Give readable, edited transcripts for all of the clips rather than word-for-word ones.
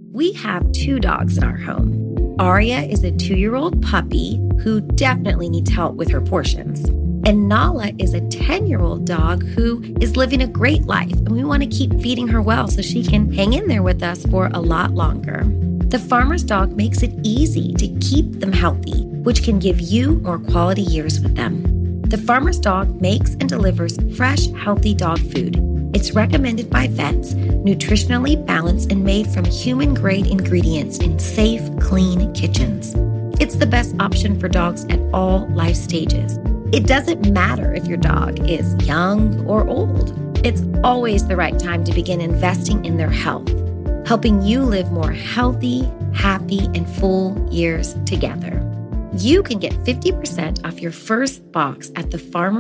We have 2 dogs in our home. Aria is a 2-year-old puppy who definitely needs help with her portions. And Nala is a 10-year-old dog who is living a great life, and we want to keep feeding her well so she can hang in there with us for a lot longer. The Farmer's Dog makes it easy to keep them healthy, which can give you more quality years with them. The Farmer's Dog makes and delivers fresh, healthy dog food. It's recommended by vets, nutritionally balanced and made from human-grade ingredients in safe, clean kitchens. It's the best option for dogs at all life stages. It doesn't matter if your dog is young or old. It's always the right time to begin investing in their health, helping you live more healthy, happy, and full years together. You can get 50% off your first box at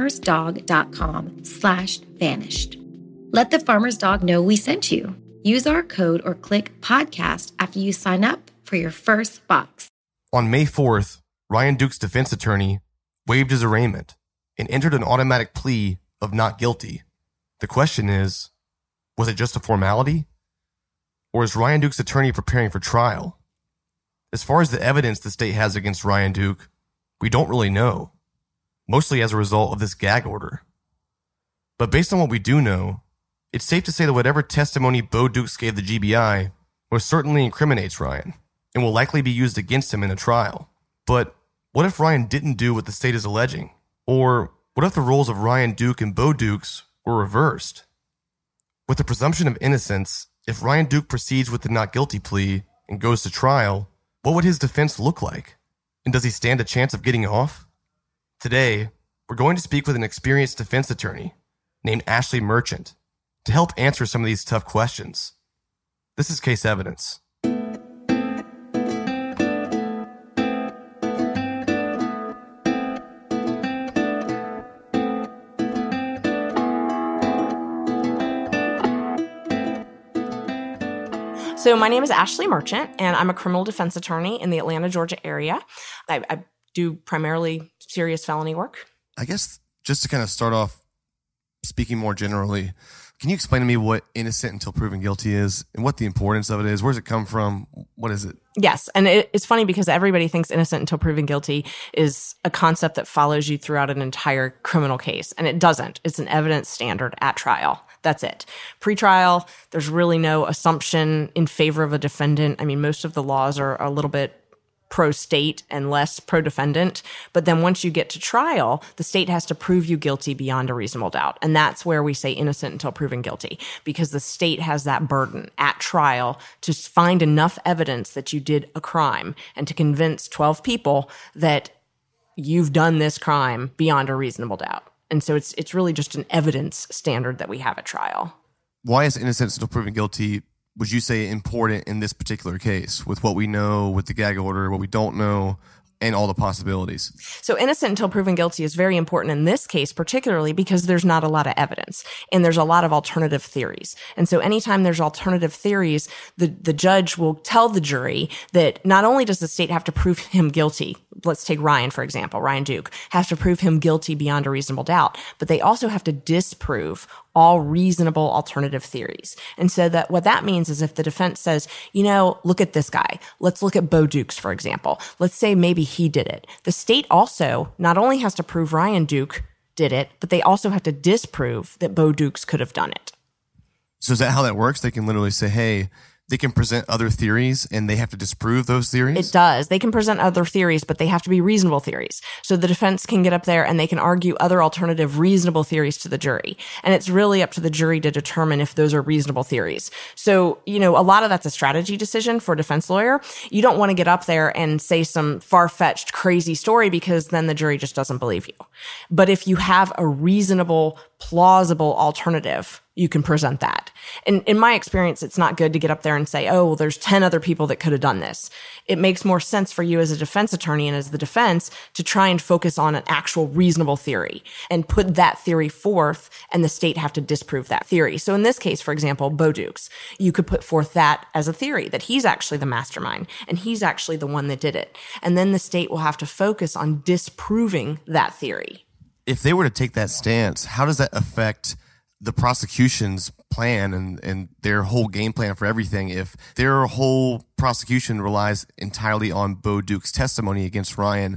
thefarmersdog.com/vanished. Let the Farmer's Dog know we sent you. Use our code or click podcast after you sign up for your first box. On May 4th, Ryan Duke's defense attorney waived his arraignment and entered an automatic plea of not guilty. The question is, was it just a formality? Or is Ryan Duke's attorney preparing for trial? As far as the evidence the state has against Ryan Duke, we don't really know, mostly as a result of this gag order. But based on what we do know, it's safe to say that whatever testimony Bo Dukes gave the GBI most certainly incriminates Ryan and will likely be used against him in a trial. But what if Ryan didn't do what the state is alleging? Or what if the roles of Ryan Duke and Bo Dukes were reversed? With the presumption of innocence, if Ryan Duke proceeds with the not guilty plea and goes to trial, what would his defense look like? And does he stand a chance of getting off? Today, we're going to speak with an experienced defense attorney named Ashley Merchant to help answer some of these tough questions. This is Case Evidence. So my name is Ashley Merchant, and I'm a criminal defense attorney in the Atlanta, Georgia area. I do primarily serious felony work. I guess just to kind of start off speaking more generally, can you explain to me what innocent until proven guilty is and what the importance of it is? Where does it come from? What is it? Yes, and it's funny because everybody thinks innocent until proven guilty is a concept that follows you throughout an entire criminal case, and it doesn't. It's an evidence standard at trial. That's it. Pre-trial, there's really no assumption in favor of a defendant. I mean, most of the laws are a little bit pro-state and less pro-defendant. But then once you get to trial, the state has to prove you guilty beyond a reasonable doubt. And that's where we say innocent until proven guilty, because the state has that burden at trial to find enough evidence that you did a crime and to convince 12 people that you've done this crime beyond a reasonable doubt. And so it's really just an evidence standard that we have at trial. Why is innocent until proven guilty, would you say, important in this particular case with what we know, with the gag order, what we don't know, and all the possibilities? So innocent until proven guilty is very important in this case, particularly because there's not a lot of evidence and there's a lot of alternative theories. And so anytime there's alternative theories, the judge will tell the jury that not only does the state have to prove him guilty, let's take Ryan, for example, Ryan Duke, has to prove him guilty beyond a reasonable doubt, but they also have to disprove all reasonable alternative theories. And so that what that means is if the defense says, you know, look at this guy. Let's look at Bo Dukes, for example. Let's say maybe he did it. The state also not only has to prove Ryan Duke did it, but they also have to disprove that Bo Dukes could have done it. So is that how that works? They can literally say, hey, they can present other theories and they have to disprove those theories? It does. They can present other theories, but they have to be reasonable theories. So the defense can get up there and they can argue other alternative reasonable theories to the jury. And it's really up to the jury to determine if those are reasonable theories. So, you know, a lot of that's a strategy decision for a defense lawyer. You don't want to get up there and say some far-fetched, crazy story because then the jury just doesn't believe you. But if you have a reasonable, plausible alternative, you can present that. And in my experience, it's not good to get up there and say, oh, well, there's 10 other people that could have done this. It makes more sense for you as a defense attorney and as the defense to try and focus on an actual reasonable theory and put that theory forth, and the state have to disprove that theory. So in this case, for example, Bo Dukes, you could put forth that as a theory, that he's actually the mastermind and he's actually the one that did it. And then the state will have to focus on disproving that theory. If they were to take that stance, how does that affect the prosecution's plan and their whole game plan for everything, if their whole prosecution relies entirely on Bo Duke's testimony against Ryan,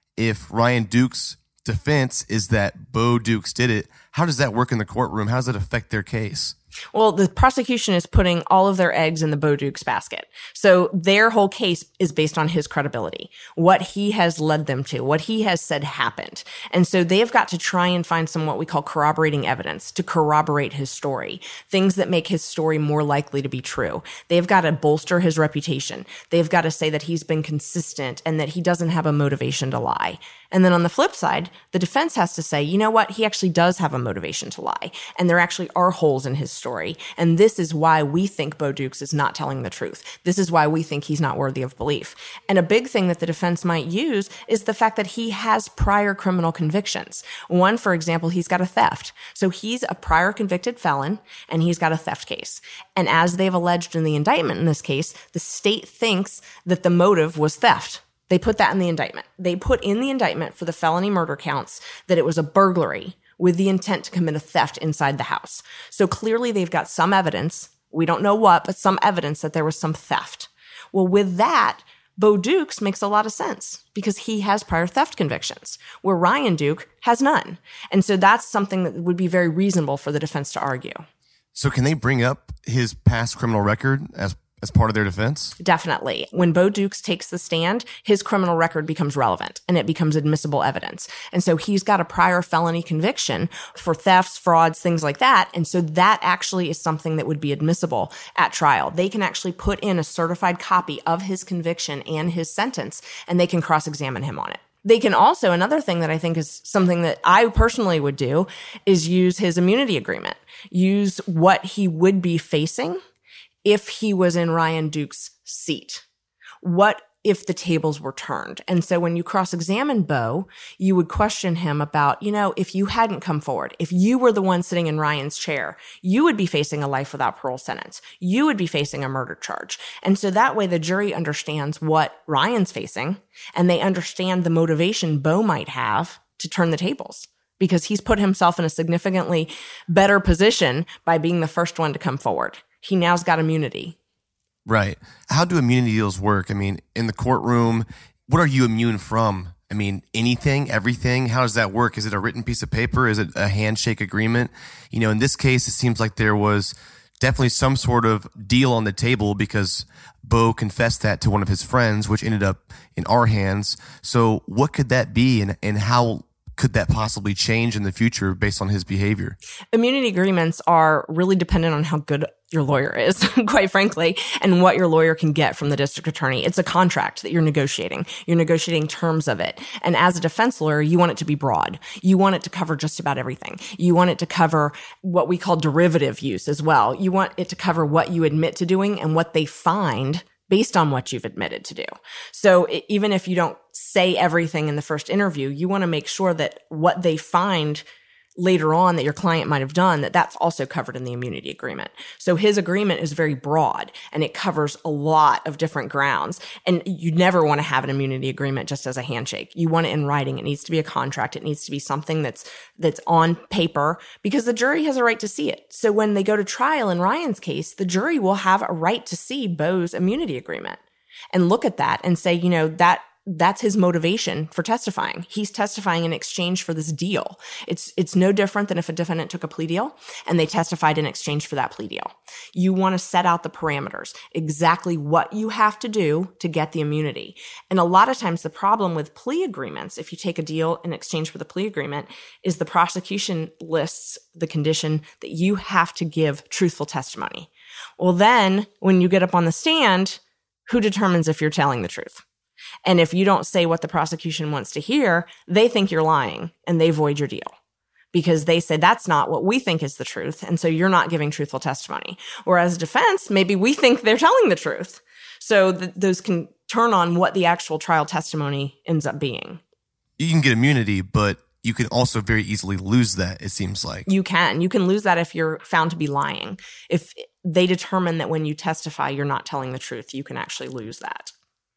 if Ryan Duke's defense is that Bo Dukes did it, how does that work in the courtroom? How does it affect their case? Well, the prosecution is putting all of their eggs in the Bo Dukes basket. So their whole case is based on his credibility, what he has led them to, what he has said happened. And so they've got to try and find some what we call corroborating evidence to corroborate his story, things that make his story more likely to be true. They've got to bolster his reputation. They've got to say that he's been consistent and that he doesn't have a motivation to lie. And then on the flip side, the defense has to say, you know what? He actually does have a motivation to lie. And there actually are holes in his story. And this is why we think Bo Dukes is not telling the truth. This is why we think he's not worthy of belief. And a big thing that the defense might use is the fact that he has prior criminal convictions. One, for example, he's got a theft. So he's a prior convicted felon and he's got a theft case. And as they've alleged in the indictment in this case, the state thinks that the motive was theft. They put that in the indictment. They put in the indictment for the felony murder counts that it was a burglary with the intent to commit a theft inside the house. So clearly they've got some evidence, we don't know what, but some evidence that there was some theft. Well, with that, Bo Dukes makes a lot of sense because he has prior theft convictions, where Ryan Duke has none. And so that's something that would be very reasonable for the defense to argue. So can they bring up his past criminal record as part of their defense? Definitely. When Bo Dukes takes the stand, his criminal record becomes relevant and it becomes admissible evidence. And so he's got a prior felony conviction for thefts, frauds, things like that. And so that actually is something that would be admissible at trial. They can actually put in a certified copy of his conviction and his sentence, and they can cross-examine him on it. They can also, another thing that I think is something that I personally would do, is use his immunity agreement. Use what he would be facing if he was in Ryan Duke's seat. What if the tables were turned? And so when you cross-examine Bo, you would question him about, if you hadn't come forward, if you were the one sitting in Ryan's chair, you would be facing a life without parole sentence. You would be facing a murder charge. And so that way the jury understands what Ryan's facing, and they understand the motivation Bo might have to turn the tables, because he's put himself in a significantly better position by being the first one to come forward. He now's got immunity. Right. How do immunity deals work? I mean, in the courtroom, what are you immune from? I mean, anything, everything? How does that work? Is it a written piece of paper? Is it a handshake agreement? In this case, it seems like there was definitely some sort of deal on the table because Bo confessed that to one of his friends, which ended up in our hands. So what could that be, and how could that possibly change in the future based on his behavior? Immunity agreements are really dependent on how good your lawyer is, quite frankly, and what your lawyer can get from the district attorney. It's a contract that you're negotiating. You're negotiating terms of it. And as a defense lawyer, you want it to be broad. You want it to cover just about everything. You want it to cover what we call derivative use as well. You want it to cover what you admit to doing and what they find based on what you've admitted to do. So even if you don't say everything in the first interview, you want to make sure that what they find later on that your client might have done, that's also covered in the immunity agreement. So his agreement is very broad and it covers a lot of different grounds. And you never want to have an immunity agreement just as a handshake. You want it in writing. It needs to be a contract. It needs to be something that's on paper, because the jury has a right to see it. So when they go to trial in Ryan's case, the jury will have a right to see Bo's immunity agreement and look at that and say, that's his motivation for testifying. He's testifying in exchange for this deal. It's no different than if a defendant took a plea deal and they testified in exchange for that plea deal. You want to set out the parameters, exactly what you have to do to get the immunity. And a lot of times the problem with plea agreements, if you take a deal in exchange for the plea agreement, is the prosecution lists the condition that you have to give truthful testimony. Well, then when you get up on the stand, who determines if you're telling the truth? And if you don't say what the prosecution wants to hear, they think you're lying and they void your deal because they say that's not what we think is the truth. And so you're not giving truthful testimony. Whereas defense, maybe we think they're telling the truth. So those can turn on what the actual trial testimony ends up being. You can get immunity, but you can also very easily lose that, it seems like. You can lose that if you're found to be lying. If they determine that when you testify, you're not telling the truth, you can actually lose that.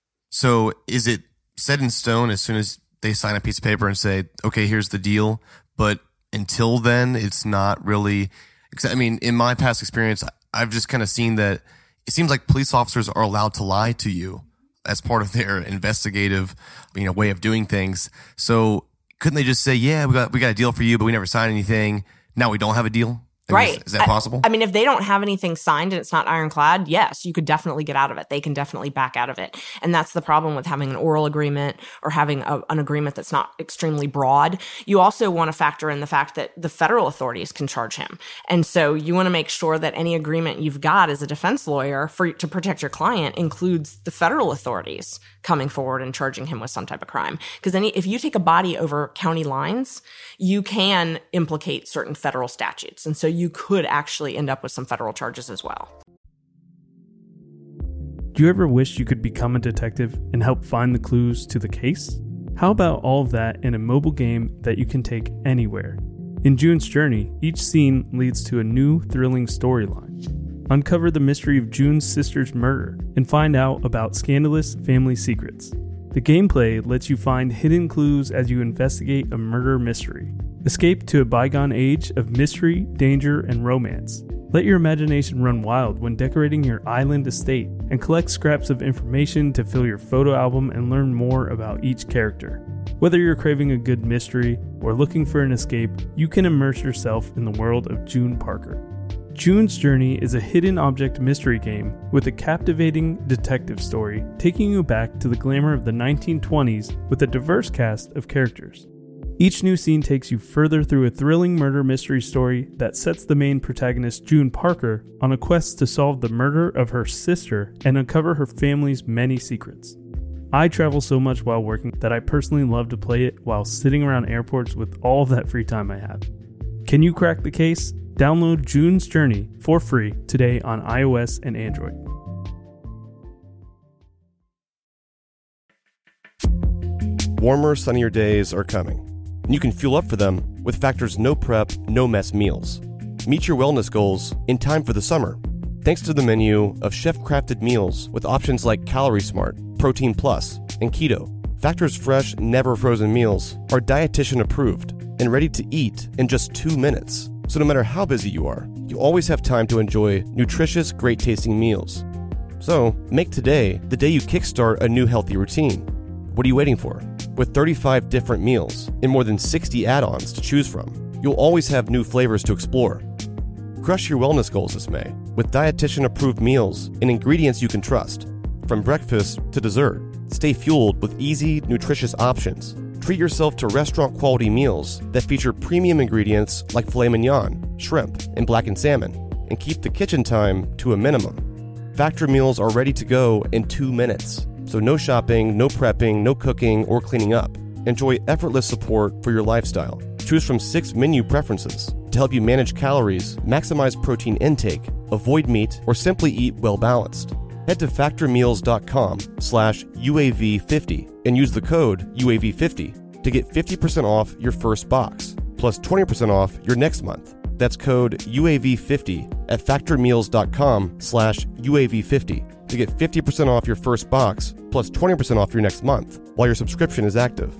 So is it set in stone as soon as they sign a piece of paper and say, okay, here's the deal, but until then, it's not really, I mean, in my past experience, I've just kind of seen that it seems like police officers are allowed to lie to you as part of their investigative, way of doing things. So couldn't they just say, yeah, we got a deal for you, but we never signed anything. Now we don't have a deal? Right. Is that possible? I mean, if they don't have anything signed and it's not ironclad, yes, you could definitely get out of it. They can definitely back out of it. And that's the problem with having an oral agreement or having an agreement that's not extremely broad. You also want to factor in the fact that the federal authorities can charge him. And so you want to make sure that any agreement you've got as a defense lawyer to protect your client includes the federal authorities coming forward and charging him with some type of crime. Because if you take a body over county lines, you can implicate certain federal statutes. And so you could actually end up with some federal charges as well. Do you ever wish you could become a detective and help find the clues to the case? How about all of that in a mobile game that you can take anywhere? In June's Journey, each scene leads to a new, thrilling storyline. Uncover the mystery of June's sister's murder and find out about scandalous family secrets. The gameplay lets you find hidden clues as you investigate a murder mystery. Escape to a bygone age of mystery, danger, and romance. Let your imagination run wild when decorating your island estate and collect scraps of information to fill your photo album and learn more about each character. Whether you're craving a good mystery or looking for an escape, you can immerse yourself in the world of June Parker. June's Journey is a hidden object mystery game with a captivating detective story taking you back to the glamour of the 1920s with a diverse cast of characters. Each new scene takes you further through a thrilling murder mystery story that sets the main protagonist, June Parker, on a quest to solve the murder of her sister and uncover her family's many secrets. I travel so much while working that I personally love to play it while sitting around airports with all that free time I have. Can you crack the case? Download June's Journey for free today on iOS and Android. Warmer, sunnier days are coming, and you can fuel up for them with Factor's no prep, no mess meals. Meet your wellness goals in time for the summer, thanks to the menu of chef-crafted meals with options like Calorie Smart, Protein Plus, and Keto. Factor's fresh, never frozen meals are dietitian approved and ready to eat in just 2 minutes. So no matter how busy you are, you always have time to enjoy nutritious, great-tasting meals. So make today the day you kickstart a new healthy routine. What are you waiting for? With 35 different meals and more than 60 add-ons to choose from, you'll always have new flavors to explore. Crush your wellness goals this May with dietitian-approved meals and ingredients you can trust. From breakfast to dessert, stay fueled with easy, nutritious options. Treat yourself to restaurant-quality meals that feature premium ingredients like filet mignon, shrimp, and blackened salmon, and keep the kitchen time to a minimum. Factor meals are ready to go in 2 minutes, so no shopping, no prepping, no cooking, or cleaning up. Enjoy effortless support for your lifestyle. Choose from 6 menu preferences to help you manage calories, maximize protein intake, avoid meat, or simply eat well-balanced. Head to factormeals.com/UAV50 and use the code UAV50 to get 50% off your first box, plus 20% off your next month. That's code UAV50 at factormeals.com/UAV50 to get 50% off your first box, plus 20% off your next month while your subscription is active.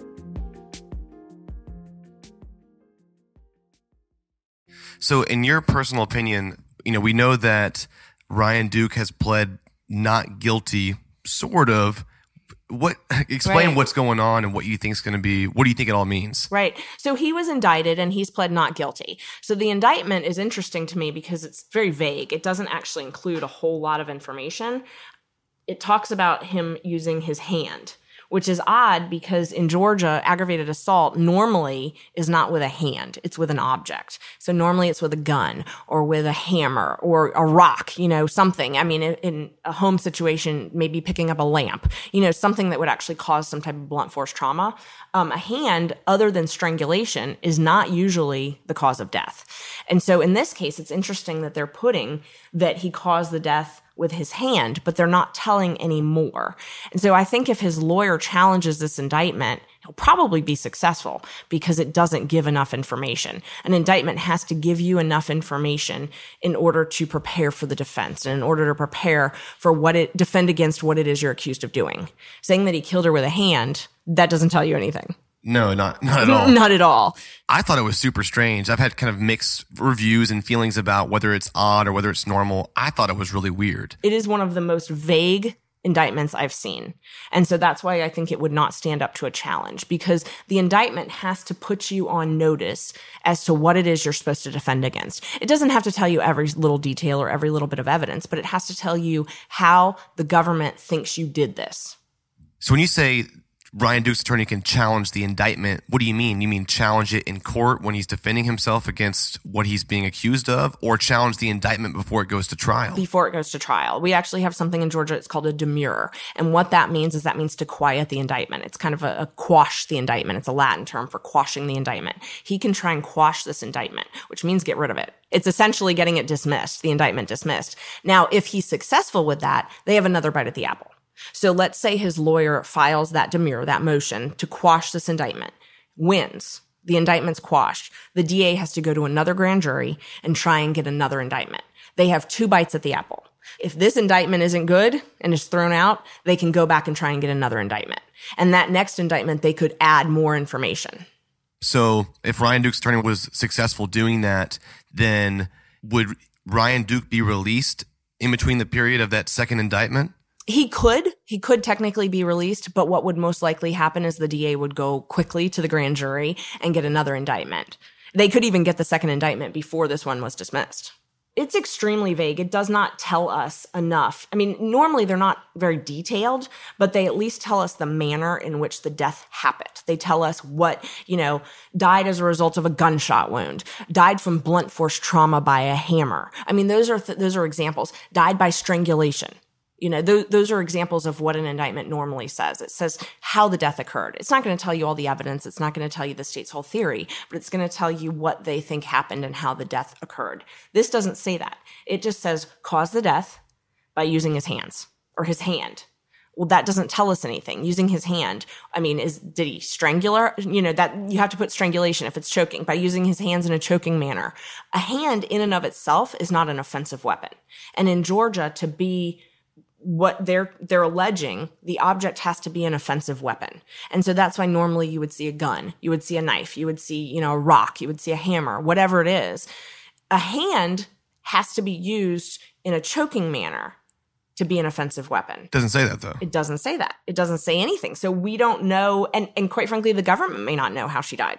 So in your personal opinion, we know that Ryan Duke has pled not guilty, sort of. Explain what's going on and what you think is going to be, what do you think it all means? Right. So he was indicted and he's pled not guilty. So the indictment is interesting to me because it's very vague. It doesn't actually include a whole lot of information. It talks about him using his hand, which is odd because in Georgia, aggravated assault normally is not with a hand. It's with an object. So normally it's with a gun or with a hammer or a rock, something. I mean, in a home situation, maybe picking up a lamp, something that would actually cause some type of blunt force trauma. A hand, other than strangulation, is not usually the cause of death. And so in this case, it's interesting that they're putting that he caused the death with his hand, but they're not telling any more. And so I think if his lawyer challenges this indictment, he'll probably be successful because it doesn't give enough information. An indictment has to give you enough information in order to prepare for the defense and in order to prepare for defend against what it is you're accused of doing. Saying that he killed her with a hand, that doesn't tell you anything. No, not at all. Not at all. I thought it was super strange. I've had kind of mixed reviews and feelings about whether it's odd or whether it's normal. I thought it was really weird. It is one of the most vague indictments I've seen. And so that's why I think it would not stand up to a challenge, because the indictment has to put you on notice as to what it is you're supposed to defend against. It doesn't have to tell you every little detail or every little bit of evidence, but it has to tell you how the government thinks you did this. So when you say Ryan Duke's attorney can challenge the indictment, what do you mean? You mean challenge it in court when he's defending himself against what he's being accused of, or challenge the indictment before it goes to trial? Before it goes to trial. We actually have something in Georgia, it's called a demurrer. And what that means is that means to quiet the indictment. It's kind of a quash the indictment. It's a Latin term for quashing the indictment. He can try and quash this indictment, which means get rid of it. It's essentially getting it dismissed, the indictment dismissed. Now, if he's successful with that, they have another bite at the apple. So let's say his lawyer files that demurrer, that motion to quash this indictment, wins. The indictment's quashed. The DA has to go to another grand jury and try and get another indictment. They have 2 bites at the apple. If this indictment isn't good and is thrown out, they can go back and try and get another indictment. And that next indictment, they could add more information. So if Ryan Duke's attorney was successful doing that, then would Ryan Duke be released in between the period of that second indictment? He could technically be released, but what would most likely happen is the DA would go quickly to the grand jury and get another indictment. They could even get the second indictment before this one was dismissed. It's extremely vague. It does not tell us enough. I mean, normally they're not very detailed, but they at least tell us the manner in which the death happened. They tell us what, died as a result of a gunshot wound, died from blunt force trauma by a hammer. I mean, those are examples. Died by strangulation. Those are examples of what an indictment normally says. It says how the death occurred. It's not going to tell you all the evidence. It's not going to tell you the state's whole theory, but it's going to tell you what they think happened and how the death occurred. This doesn't say that. It just says cause the death by using his hands or his hand. Well, that doesn't tell us anything. Using his hand, did he strangular? That you have to put strangulation if it's choking by using his hands in a choking manner. A hand in and of itself is not an offensive weapon. And in Georgia, to be what they're alleging, the object has to be an offensive weapon. And so that's why normally you would see a gun, you would see a knife, you would see, a rock, you would see a hammer, whatever it is. A hand has to be used in a choking manner to be an offensive weapon. Doesn't say that, though. It doesn't say that. It doesn't say anything. So we don't know, and quite frankly, the government may not know how she died.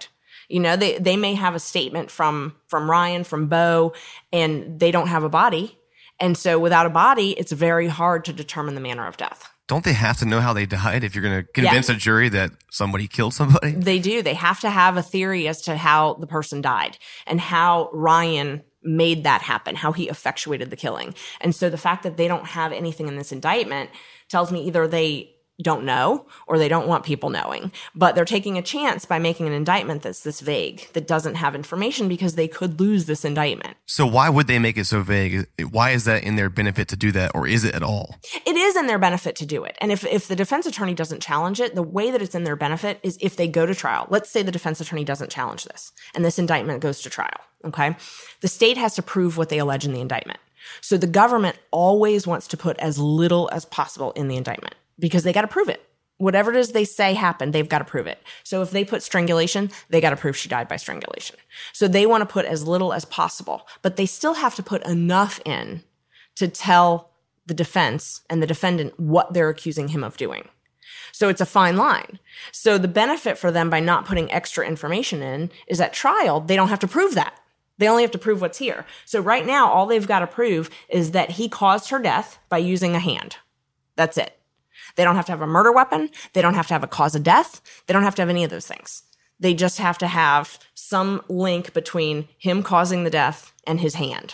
They may have a statement from Ryan, from Bo, and they don't have a body. And so without a body, it's very hard to determine the manner of death. Don't they have to know how they died if you're going to convince a jury that somebody killed somebody? They do. They have to have a theory as to how the person died and how Ryan made that happen, how he effectuated the killing. And so the fact that they don't have anything in this indictment tells me either they don't know or they don't want people knowing. But they're taking a chance by making an indictment that's this vague, that doesn't have information, because they could lose this indictment. So why would they make it so vague? Why is that in their benefit to do that, or is it at all? It is in their benefit to do it. And if the defense attorney doesn't challenge it, the way that it's in their benefit is if they go to trial. Let's say the defense attorney doesn't challenge this and this indictment goes to trial, okay? The state has to prove what they allege in the indictment. So the government always wants to put as little as possible in the indictment, because they got to prove it. Whatever it is they say happened, they've got to prove it. So if they put strangulation, they got to prove she died by strangulation. So they want to put as little as possible, but they still have to put enough in to tell the defense and the defendant what they're accusing him of doing. So it's a fine line. So the benefit for them by not putting extra information in is at trial, they don't have to prove that. They only have to prove what's here. So right now, all they've got to prove is that he caused her death by using a hand. That's it. They don't have to have a murder weapon. They don't have to have a cause of death. They don't have to have any of those things. They just have to have some link between him causing the death and his hand.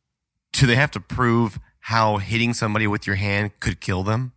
Do they have to prove how hitting somebody with your hand could kill them?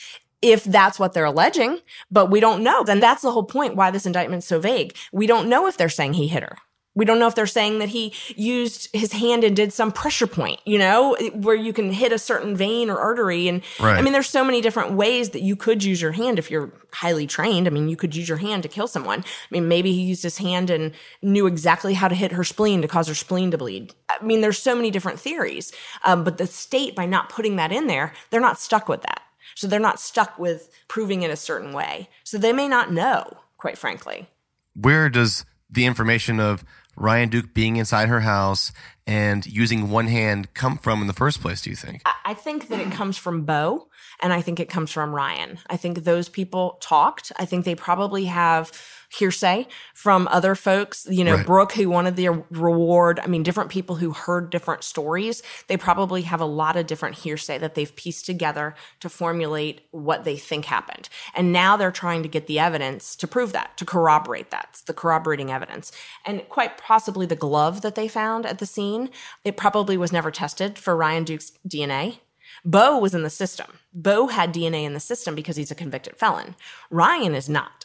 If that's what they're alleging, but we don't know. Then that's the whole point why this indictment's so vague. We don't know if they're saying he hit her. We don't know if they're saying that he used his hand and did some pressure point, where you can hit a certain vein or artery. And right. There's so many different ways that you could use your hand if you're highly trained. You could use your hand to kill someone. Maybe he used his hand and knew exactly how to hit her spleen to cause her spleen to bleed. There's so many different theories. But the state, by not putting that in there, they're not stuck with that. So they're not stuck with proving it a certain way. So they may not know, quite frankly. where does the information of Ryan Duke being inside her house and using one hand come from in the first place, do you think? I think that it comes from Bo, and I think it comes from Ryan. I think those people talked. I think they probably have hearsay from other folks, Right. Brooke, who wanted the reward. I mean, different people who heard different stories. They probably have a lot of different hearsay that they've pieced together to formulate what they think happened. And now they're trying to get the evidence to prove that, to corroborate that. It's the corroborating evidence. And quite possibly the glove that they found at the scene, it probably was never tested for Ryan Duke's DNA. Bo was in the system. Bo had DNA in the system because he's a convicted felon. Ryan is not.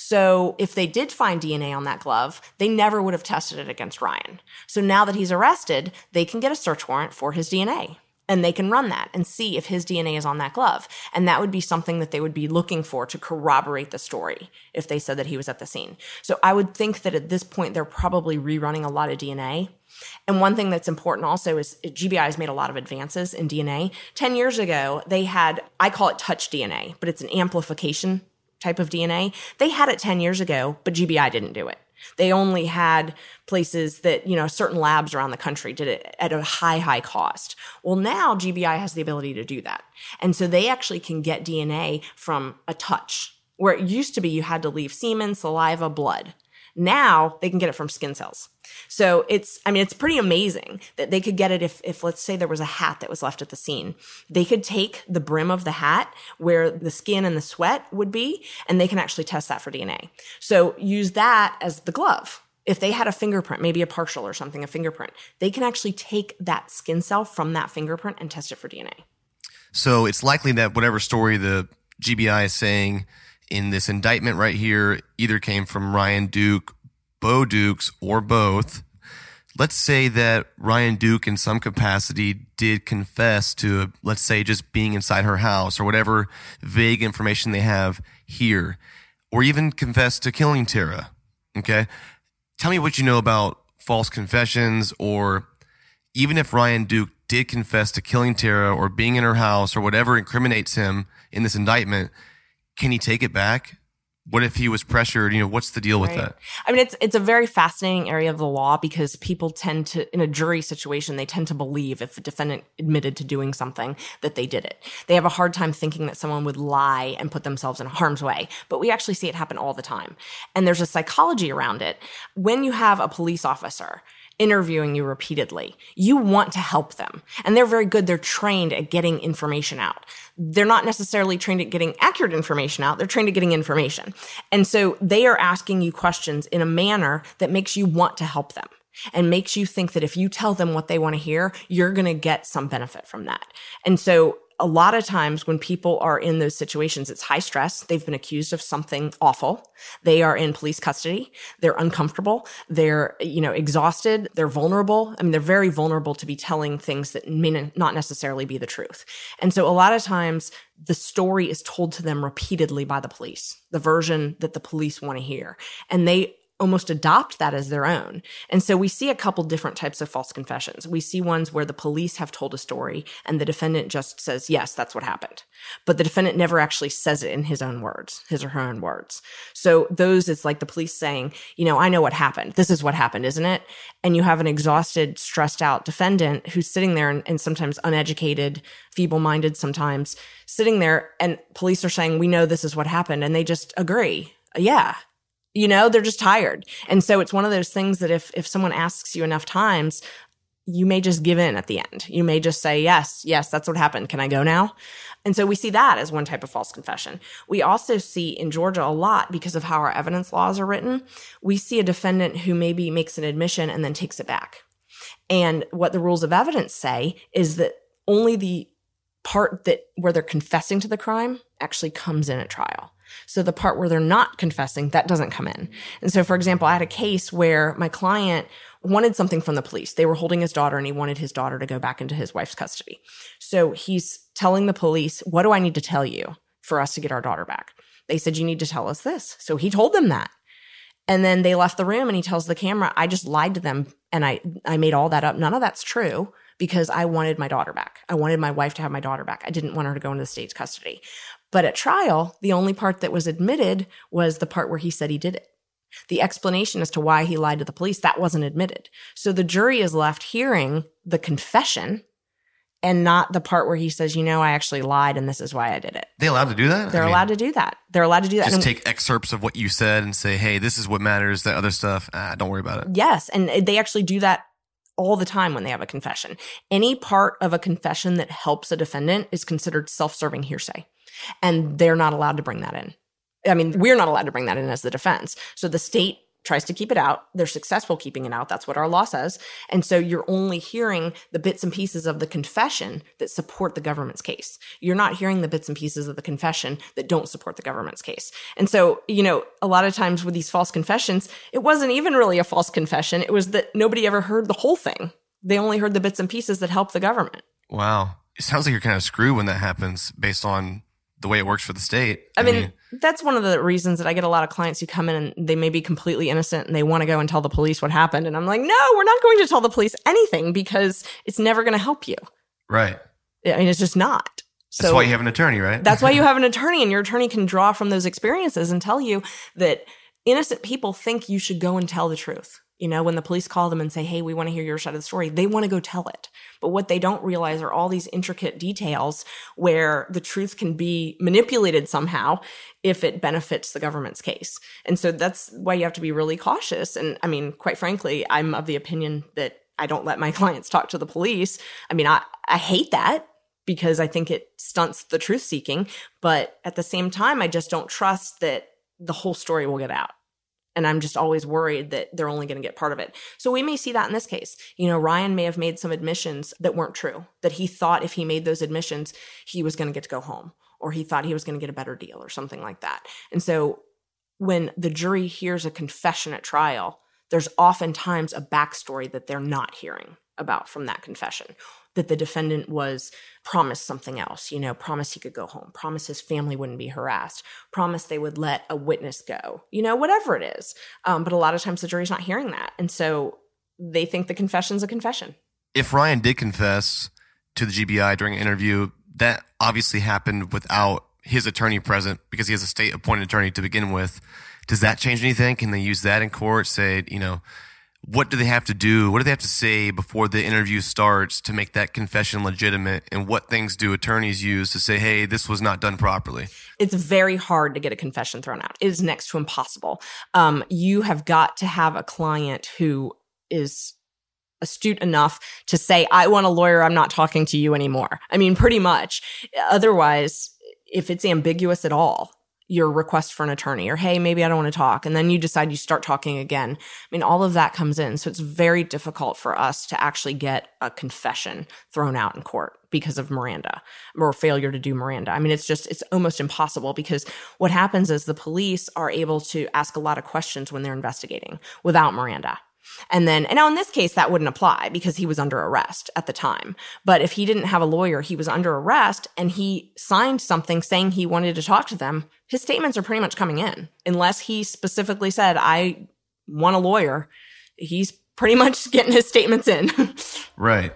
So if they did find DNA on that glove, they never would have tested it against Ryan. So now that he's arrested, they can get a search warrant for his DNA. And they can run that and see if his DNA is on that glove. And that would be something that they would be looking for to corroborate the story if they said that he was at the scene. So I would think that at this point, they're probably rerunning a lot of DNA. And one thing that's important also is GBI has made a lot of advances in DNA. 10 years ago, they had, I call it touch DNA, but it's an amplification type of DNA. They had it 10 years ago, but GBI didn't do it. They only had places that, certain labs around the country did it at a high cost. Well, now GBI has the ability to do that. And so they actually can get DNA from a touch, where it used to be you had to leave semen, saliva, blood. Now they can get it from skin cells. So it's pretty amazing that they could get it if let's say there was a hat that was left at the scene. They could take the brim of the hat where the skin and the sweat would be, and they can actually test that for DNA. So use that as the glove. If they had a fingerprint, maybe a partial or something, a fingerprint, they can actually take that skin cell from that fingerprint and test it for DNA. So it's likely that whatever story the GBI is saying in this indictment right here either came from Ryan Duke, Bo Dukes, or both. Let's say that Ryan Duke in some capacity did confess to, let's say, just being inside her house or whatever vague information they have here, or even confess to killing Tara. Okay? Tell me what you know about false confessions, or even if Ryan Duke did confess to killing Tara or being in her house or whatever incriminates him in this indictment, can he take it back? What if he was pressured? What's the deal with that? I mean, it's a very fascinating area of the law because people tend to, in a jury situation, they tend to believe if a defendant admitted to doing something that they did it. They have a hard time thinking that someone would lie and put themselves in harm's way. But we actually see it happen all the time. And there's a psychology around it. When you have a police officer interviewing you repeatedly, you want to help them. And they're very good. They're trained at getting information out. They're not necessarily trained at getting accurate information out. They're trained at getting information. And so they are asking you questions in a manner that makes you want to help them and makes you think that if you tell them what they want to hear, you're going to get some benefit from that. And so a lot of times when people are in those situations, it's high stress. They've been accused of something awful. They are in police custody. They're uncomfortable. They're, exhausted. They're vulnerable. I mean, they're very vulnerable to be telling things that may not necessarily be the truth. And so a lot of times the story is told to them repeatedly by the police, the version that the police want to hear. And they almost adopt that as their own. And so we see a couple different types of false confessions. We see ones where the police have told a story and the defendant just says, yes, that's what happened. But the defendant never actually says it in his own words, his or her own words. So those, it's like the police saying, I know what happened. This is what happened, isn't it? And you have an exhausted, stressed out defendant who's sitting there and sometimes uneducated, feeble-minded sometimes, sitting there and police are saying, we know this is what happened. And they just agree. Yeah. They're just tired. And so it's one of those things that if someone asks you enough times, you may just give in at the end. You may just say, yes, that's what happened. Can I go now? And so we see that as one type of false confession. We also see in Georgia a lot, because of how our evidence laws are written, we see a defendant who maybe makes an admission and then takes it back. And what the rules of evidence say is that only the part where they're confessing to the crime actually comes in at trial. So the part where they're not confessing, that doesn't come in. And so, for example, I had a case where my client wanted something from the police. They were holding his daughter and he wanted his daughter to go back into his wife's custody. So he's telling the police, what do I need to tell you for us to get our daughter back? They said, you need to tell us this. So he told them that. And then they left the room and he tells the camera, I just lied to them and I made all that up. None of that's true because I wanted my daughter back. I wanted my wife to have my daughter back. I didn't want her to go into the state's custody. But at trial, the only part that was admitted was the part where he said he did it. The explanation as to why he lied to the police, that wasn't admitted. So the jury is left hearing the confession and not the part where he says, I actually lied and this is why I did it. They allowed to do that? They're allowed to do that. They're allowed to do that. Just take excerpts of what you said and say, hey, this is what matters. That other stuff, don't worry about it. Yes. And they actually do that all the time when they have a confession. Any part of a confession that helps a defendant is considered self-serving hearsay. And they're not allowed to bring that in. We're not allowed to bring that in as the defense. So the state tries to keep it out. They're successful keeping it out. That's what our law says. And so you're only hearing the bits and pieces of the confession that support the government's case. You're not hearing the bits and pieces of the confession that don't support the government's case. And so, a lot of times with these false confessions, it wasn't even really a false confession. It was that nobody ever heard the whole thing. They only heard the bits and pieces that help the government. Wow. It sounds like you're kind of screwed when that happens based on the way it works for the state. I mean, that's one of the reasons that I get a lot of clients who come in and they may be completely innocent and they want to go and tell the police what happened. And I'm like, no, we're not going to tell the police anything because it's never going to help you. Right. It's just not. That's why you have an attorney, right? That's why you have an attorney, and your attorney can draw from those experiences and tell you that innocent people think you should go and tell the truth. When the police call them and say, hey, we want to hear your side of the story, they want to go tell it. But what they don't realize are all these intricate details where the truth can be manipulated somehow if it benefits the government's case. And so that's why you have to be really cautious. And quite frankly, I'm of the opinion that I don't let my clients talk to the police. I hate that because I think it stunts the truth seeking. But at the same time, I just don't trust that the whole story will get out. And I'm just always worried that they're only going to get part of it. So we may see that in this case. Ryan may have made some admissions that weren't true, that he thought if he made those admissions, he was going to get to go home, or he thought he was going to get a better deal or something like that. And so when the jury hears a confession at trial, there's oftentimes a backstory that they're not hearing about from that confession, that the defendant was promised something else, promised he could go home, promised his family wouldn't be harassed, promised they would let a witness go, whatever it is. But a lot of times the jury's not hearing that. And so they think the confession's a confession. If Ryan did confess to the GBI during an interview, that obviously happened without his attorney present because he has a state-appointed attorney to begin with. Does that change anything? Can they use that in court? Say, what do they have to do? What do they have to say before the interview starts to make that confession legitimate? And what things do attorneys use to say, hey, this was not done properly? It's very hard to get a confession thrown out. It is next to impossible. You have got to have a client who is astute enough to say, I want a lawyer. I'm not talking to you anymore. Pretty much. Otherwise, if it's ambiguous at all, your request for an attorney, or, hey, maybe I don't want to talk. And then you decide you start talking again. All of that comes in. So it's very difficult for us to actually get a confession thrown out in court because of Miranda or failure to do Miranda. It's almost impossible because what happens is the police are able to ask a lot of questions when they're investigating without Miranda. And now in this case, that wouldn't apply because he was under arrest at the time. But if he didn't have a lawyer, he was under arrest and he signed something saying he wanted to talk to them, his statements are pretty much coming in. Unless he specifically said, I want a lawyer, he's pretty much getting his statements in. Right.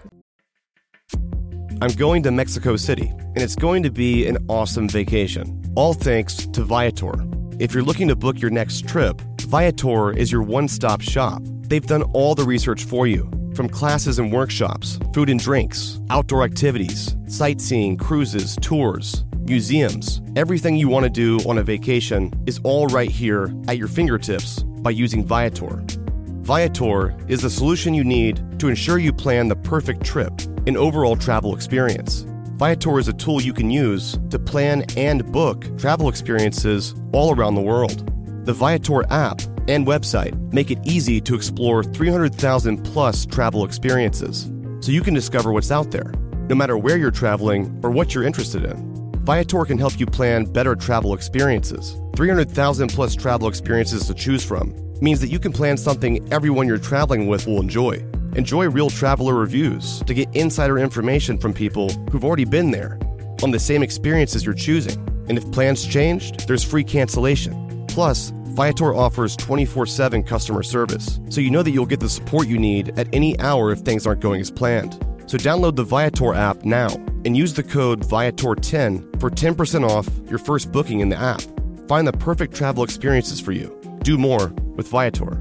I'm going to Mexico City, and it's going to be an awesome vacation. All thanks to Viator. If you're looking to book your next trip, Viator is your one-stop shop. They've done all the research for you, from classes and workshops, food and drinks, outdoor activities, sightseeing, cruises, tours, museums. Everything you want to do on a vacation is all right here at your fingertips by using Viator. Viator is the solution you need to ensure you plan the perfect trip and overall travel experience. Viator is a tool you can use to plan and book travel experiences all around the world. The Viator app and website make it easy to explore 300,000 plus travel experiences, so you can discover what's out there, no matter where you're traveling or what you're interested in. Viator can help you plan better travel experiences. 300,000 plus travel experiences to choose from means that you can plan something everyone you're traveling with will enjoy. Enjoy real traveler reviews to get insider information from people who've already been there on the same experiences you're choosing. And if plans changed, there's free cancellation. Plus, Viator offers 24/7 customer service, so you know that you'll get the support you need at any hour if things aren't going as planned. So download the Viator app now and use the code Viator10 for 10% off your first booking in the app. Find the perfect travel experiences for you. Do more with Viator.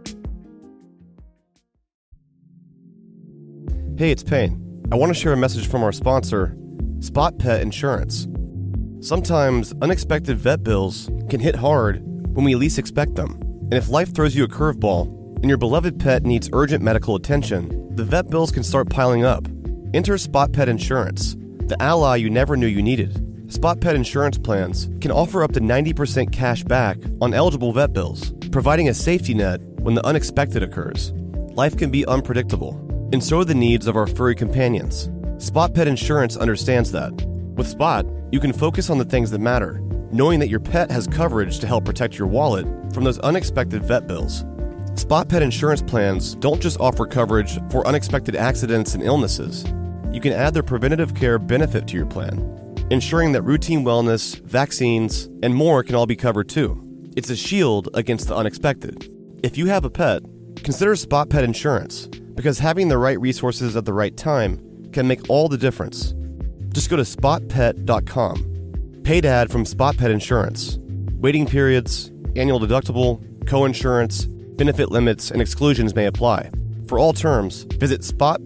Hey, it's Payne. I want to share a message from our sponsor, Spot Pet Insurance. Sometimes unexpected vet bills can hit hard when we least expect them. And if life throws you a curveball and your beloved pet needs urgent medical attention, the vet bills can start piling up. Enter Spot Pet Insurance, the ally you never knew you needed. Spot Pet insurance plans can offer up to 90% cash back on eligible vet bills, providing a safety net when the unexpected occurs. Life can be unpredictable, and so are the needs of our furry companions. Spot Pet Insurance understands that. With Spot, you can focus on the things that matter, knowing that your pet has coverage to help protect your wallet from those unexpected vet bills. Spot Pet insurance plans don't just offer coverage for unexpected accidents and illnesses. You can add their preventative care benefit to your plan, ensuring that routine wellness, vaccines, and more can all be covered too. It's a shield against the unexpected. If you have a pet, consider Spot Pet Insurance, because having the right resources at the right time can make all the difference. Just go to spotpet.com. Paid ad from Spot Pet Insurance. Waiting periods, annual deductible, co-insurance, benefit limits, and exclusions may apply. For all terms, visit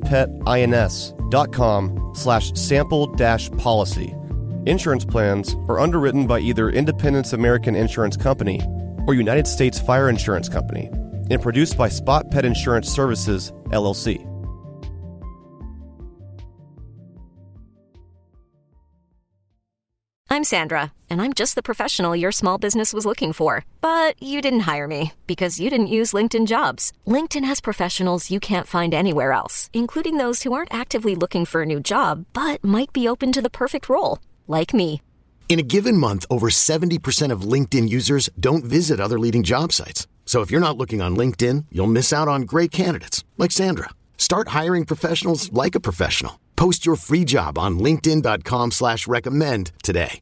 spotpetins.com/sample-policy. Insurance plans are underwritten by either Independence American Insurance Company or United States Fire Insurance Company and produced by Spot Pet Insurance Services, LLC. I'm Sandra, and I'm just the professional your small business was looking for. But you didn't hire me because you didn't use LinkedIn Jobs. LinkedIn has professionals you can't find anywhere else, including those who aren't actively looking for a new job, but might be open to the perfect role, like me. In a given month, over 70% of LinkedIn users don't visit other leading job sites. So if you're not looking on LinkedIn, you'll miss out on great candidates like Sandra. Start hiring professionals like a professional. Post your free job on linkedin.com/recommend today.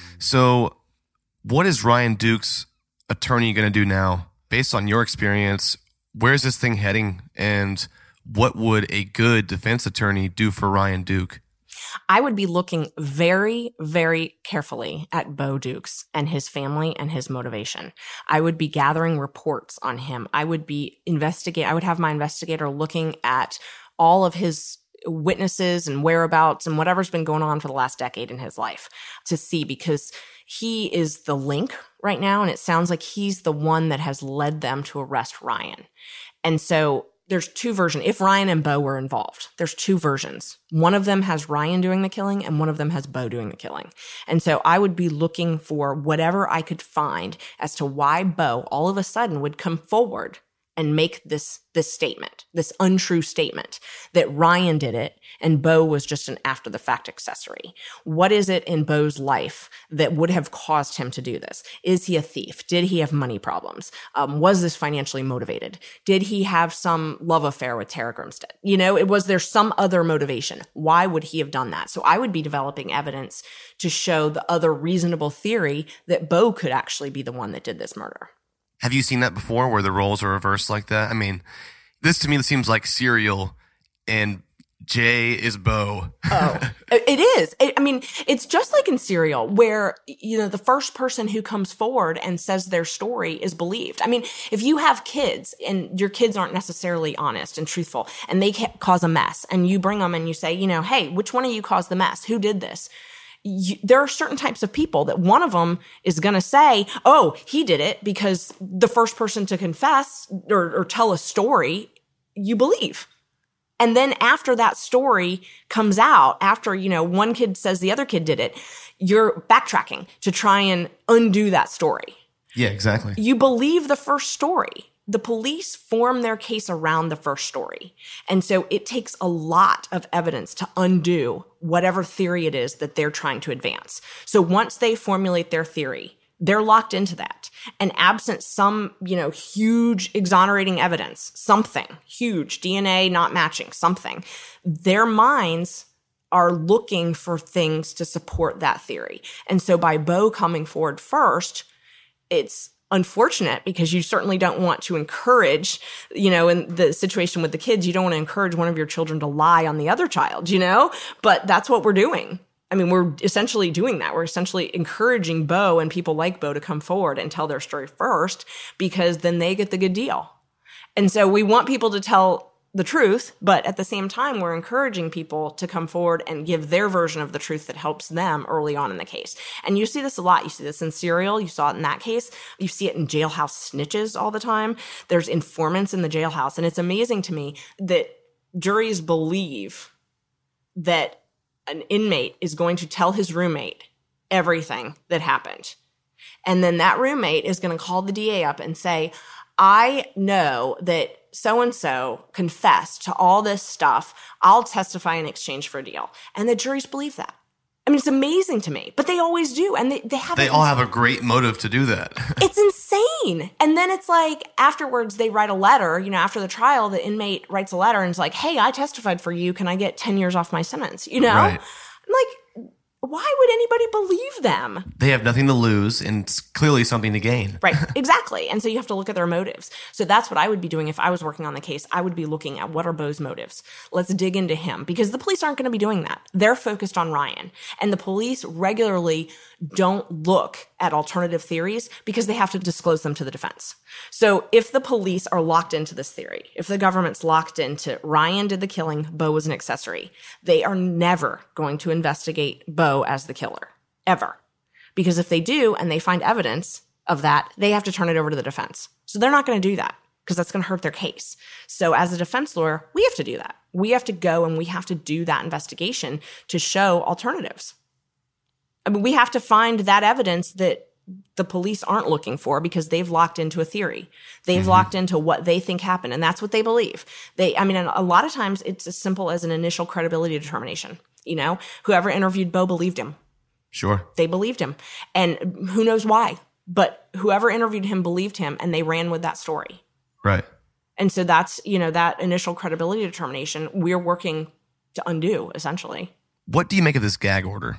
So what is Ryan Duke's attorney going to do now? Based on your experience, where's this thing heading? And what would a good defense attorney do for Ryan Duke? I would be looking very, very carefully at Bo Dukes and his family and his motivation. I would be gathering reports on him. I would have my investigator looking at all of his witnesses and whereabouts and whatever's been going on for the last decade in his life to see, because he is the link right now. And it sounds like he's the one that has led them to arrest Ryan. And so there's two versions. If Ryan and Bo were involved, there's two versions. One of them has Ryan doing the killing and one of them has Bo doing the killing. And so I would be looking for whatever I could find as to why Bo all of a sudden would come forward and make this statement, this untrue statement that Ryan did it and Bo was just an after the fact accessory. What is it in Bo's life that would have caused him to do this? Is he a thief? Did he have money problems? Was this financially motivated? Did he have some love affair with Tara Grimstead? Was there some other motivation? Why would he have done that? So I would be developing evidence to show the other reasonable theory that Bo could actually be the one that did this murder. Have you seen that before where the roles are reversed like that? I mean, this to me seems like Serial and Jay is Bo. Oh, it is. It's just like in Serial where, the first person who comes forward and says their story is believed. I mean, if you have kids and your kids aren't necessarily honest and truthful and they cause a mess and you bring them and you say, hey, which one of you caused the mess? Who did this? There are certain types of people that one of them is going to say, oh, he did it, because the first person to confess or tell a story, you believe. And then after that story comes out, after, one kid says the other kid did it, you're backtracking to try and undo that story. Yeah, exactly. You believe the first story. The police form their case around the first story. And so it takes a lot of evidence to undo whatever theory it is that they're trying to advance. So once they formulate their theory, they're locked into that. And absent some, huge exonerating evidence, something huge, DNA not matching, something, their minds are looking for things to support that theory. And so by Bo coming forward first, it's unfortunate because you certainly don't want to encourage, in the situation with the kids, you don't want to encourage one of your children to lie on the other child, but that's what we're doing. I mean, we're essentially doing that. We're essentially encouraging Bo and people like Bo to come forward and tell their story first, because then they get the good deal. And so we want people to tell the truth, but at the same time, we're encouraging people to come forward and give their version of the truth that helps them early on in the case. And you see this a lot. You see this in Serial. You saw it in that case. You see it in jailhouse snitches all the time. There's informants in the jailhouse. And it's amazing to me that juries believe that an inmate is going to tell his roommate everything that happened. And then that roommate is going to call the DA up and say, I know that so-and-so confessed to all this stuff. I'll testify in exchange for a deal. And the juries believe that. I mean, it's amazing to me, but they always do. And they all have a great motive to do that. It's insane. And then it's like afterwards they write a letter, after the trial, the inmate writes a letter and is like, hey, I testified for you. Can I get 10 years off my sentence? Right. I'm like, why would anybody believe them? They have nothing to lose and clearly something to gain. Right, exactly. And so you have to look at their motives. So that's what I would be doing if I was working on the case. I would be looking at what are Bo's motives. Let's dig into him, because the police aren't going to be doing that. They're focused on Ryan. And the police regularly don't look at alternative theories because they have to disclose them to the defense. So if the police are locked into this theory, if the government's locked into Ryan did the killing, Bo was an accessory, they are never going to investigate Bo as the killer, ever. Because if they do and they find evidence of that, they have to turn it over to the defense. So they're not going to do that because that's going to hurt their case. So as a defense lawyer, we have to do that. We have to go and we have to do that investigation to show alternatives. I mean, we have to find that evidence that the police aren't looking for because they've locked into a theory. They've locked into what they think happened, and that's what they believe. And a lot of times it's as simple as an initial credibility determination. Whoever interviewed Bo believed him. Sure. They believed him. And who knows why, but whoever interviewed him believed him, and they ran with that story. Right. And so that's, that initial credibility determination we're working to undo, essentially. What do you make of this gag order?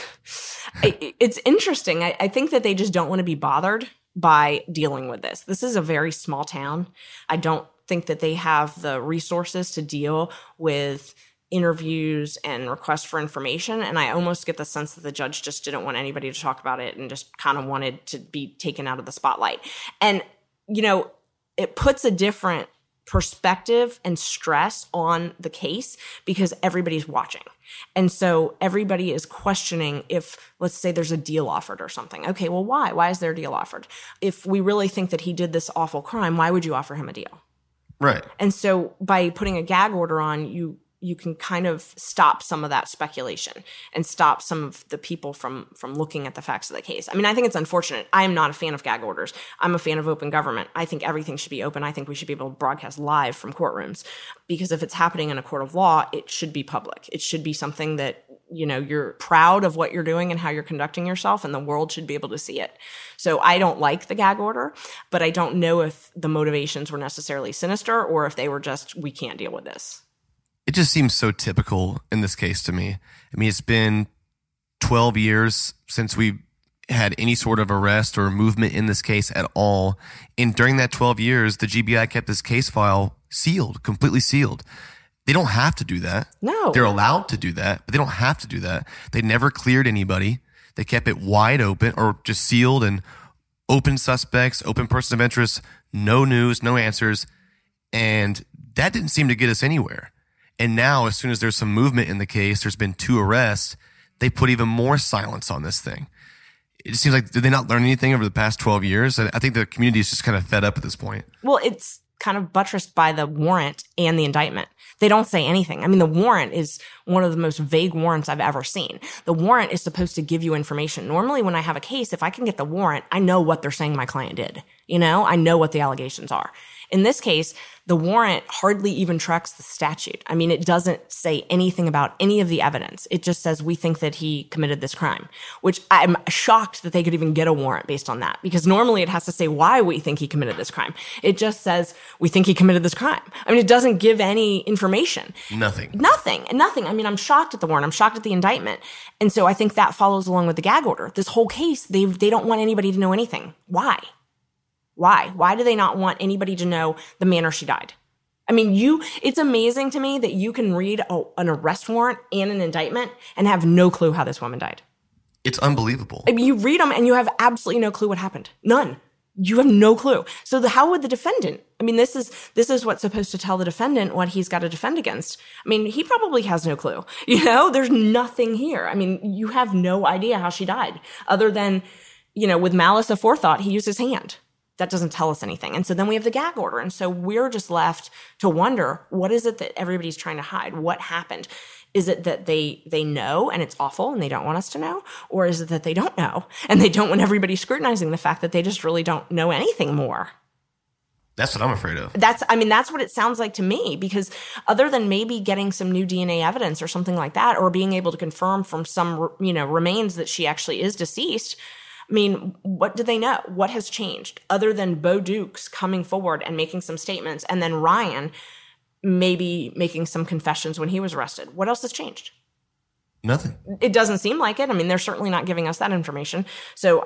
It's interesting. I think that they just don't want to be bothered by dealing with this. This is a very small town. I don't think that they have the resources to deal with interviews and requests for information. And I almost get the sense that the judge just didn't want anybody to talk about it and just kind of wanted to be taken out of the spotlight. And, it puts a different perspective and stress on the case because everybody's watching. And so everybody is questioning if, let's say there's a deal offered or something. Okay, well, why? Why is there a deal offered? If we really think that he did this awful crime, why would you offer him a deal? Right. And so by putting a gag order on, you can kind of stop some of that speculation and stop some of the people from looking at the facts of the case. I mean, I think it's unfortunate. I am not a fan of gag orders. I'm a fan of open government. I think everything should be open. I think we should be able to broadcast live from courtrooms, because if it's happening in a court of law, it should be public. It should be something that, you're proud of what you're doing and how you're conducting yourself, and the world should be able to see it. So I don't like the gag order, but I don't know if the motivations were necessarily sinister or if they were just, we can't deal with this. It just seems so typical in this case to me. I mean, it's been 12 years since we had any sort of arrest or movement in this case at all. And during that 12 years, the GBI kept this case file sealed, completely sealed. They don't have to do that. No. They're allowed to do that, but they don't have to do that. They never cleared anybody. They kept it wide open or just sealed and open suspects, open person of interest, no news, no answers. And that didn't seem to get us anywhere. And now, as soon as there's some movement in the case, there's been 2 arrests, they put even more silence on this thing. It just seems like, did they not learn anything over the past 12 years? I think the community is just kind of fed up at this point. Well, it's kind of buttressed by the warrant and the indictment. They don't say anything. I mean, the warrant is one of the most vague warrants I've ever seen. The warrant is supposed to give you information. Normally, when I have a case, if I can get the warrant, I know what they're saying my client did. I know what the allegations are. In this case, the warrant hardly even tracks the statute. I mean, it doesn't say anything about any of the evidence. It just says, we think that he committed this crime, which I'm shocked that they could even get a warrant based on that, because normally it has to say why we think he committed this crime. It just says, we think he committed this crime. I mean, it doesn't give any information. Nothing. I mean, I'm shocked at the warrant. I'm shocked at the indictment. And so I think that follows along with the gag order. This whole case, they don't want anybody to know anything. Why? Why do they not want anybody to know the manner she died? I mean, it's amazing to me that you can read an arrest warrant and an indictment and have no clue how this woman died. It's unbelievable. I mean, you read them and you have absolutely no clue what happened. None. You have no clue. So how would the defendant, I mean, this is what's supposed to tell the defendant what he's got to defend against. I mean, he probably has no clue. There's nothing here. I mean, you have no idea how she died other than, with malice aforethought, he used his hand. That doesn't tell us anything. And so then we have the gag order. And so we're just left to wonder, what is it that everybody's trying to hide? What happened? Is it that they know and it's awful and they don't want us to know? Or is it that they don't know and they don't want everybody scrutinizing the fact that they just really don't know anything more? That's what I'm afraid of. That's what it sounds like to me, because other than maybe getting some new DNA evidence or something like that, or being able to confirm from some, remains that she actually is deceased, I mean, what do they know? What has changed other than Bo Dukes coming forward and making some statements and then Ryan maybe making some confessions when he was arrested? What else has changed? Nothing. It doesn't seem like it. I mean, they're certainly not giving us that information. So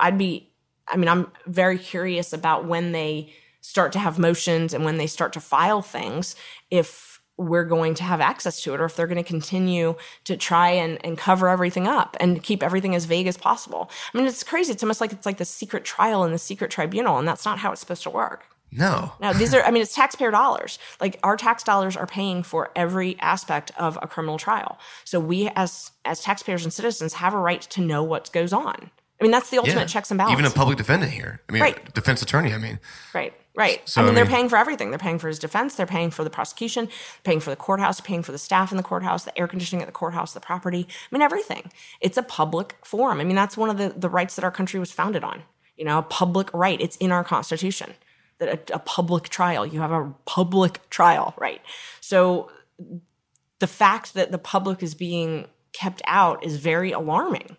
I'm very curious about when they start to have motions and when they start to file things, if we're going to have access to it, or if they're going to continue to try and cover everything up and keep everything as vague as possible. I mean, it's crazy. It's almost like it's like the secret trial and the secret tribunal, and that's not how it's supposed to work. No, it's taxpayer dollars. Like, our tax dollars are paying for every aspect of a criminal trial. So we as taxpayers and citizens have a right to know what goes on. I mean, that's the ultimate checks and balances. Even a public defendant here. I mean, right. Defense attorney, Right. So, they're paying for everything. They're paying for his defense. They're paying for the prosecution, paying for the courthouse, paying for the staff in the courthouse, the air conditioning at the courthouse, the property. I mean, everything. It's a public forum. I mean, that's one of the rights that our country was founded on. A public right. It's in our Constitution. That a public trial, you have a public trial, right? So the fact that the public is being kept out is very alarming.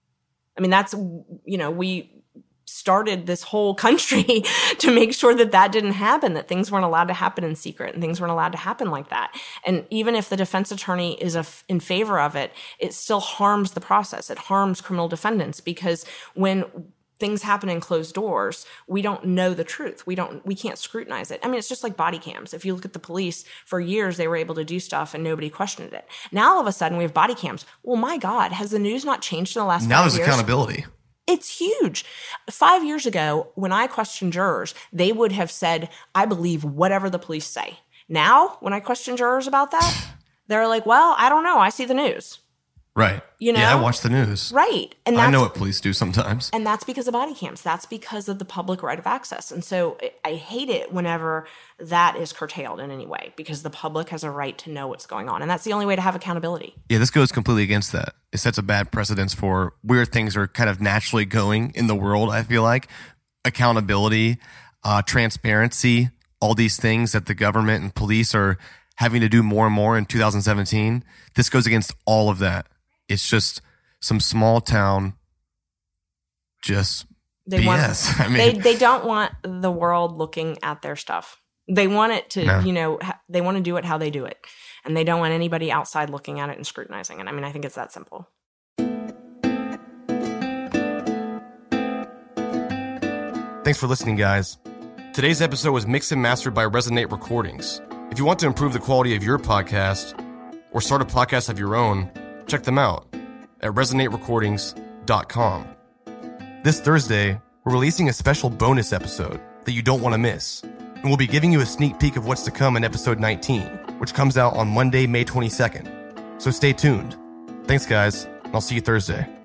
I mean, that's, we started this whole country to make sure that didn't happen, that things weren't allowed to happen in secret and things weren't allowed to happen like that. And even if the defense attorney is in favor of it, it still harms the process. It harms criminal defendants, because when things happen in closed doors, we don't know the truth. We can't scrutinize it. I mean, it's just like body cams. If you look at the police, for years they were able to do stuff and nobody questioned it. Now all of a sudden we have body cams. Well, my God, has the news not changed in the last 5 years? Now there's accountability. It's huge. 5 years ago, when I questioned jurors, they would have said, I believe whatever the police say. Now, when I question jurors about that, they're like, well, I don't know. I see the news. Right. Yeah, I watch the news. Right. And I know what police do sometimes. And that's because of body cams. That's because of the public right of access. And so I hate it whenever that is curtailed in any way, because the public has a right to know what's going on. And that's the only way to have accountability. Yeah, this goes completely against that. It sets a bad precedence for where things are kind of naturally going in the world, I feel like. Accountability, transparency, all these things that the government and police are having to do more and more in 2017. This goes against all of that. It's just some small town, just BS. They don't want the world looking at their stuff. They want it to, they want to do it how they do it. And they don't want anybody outside looking at it and scrutinizing it. I mean, I think it's that simple. Thanks for listening, guys. Today's episode was mixed and mastered by Resonate Recordings. If you want to improve the quality of your podcast or start a podcast of your own, check them out at resonaterecordings.com. This Thursday, we're releasing a special bonus episode that you don't want to miss. And we'll be giving you a sneak peek of what's to come in episode 19, which comes out on Monday, May 22nd. So stay tuned. Thanks, guys. I'll see you Thursday.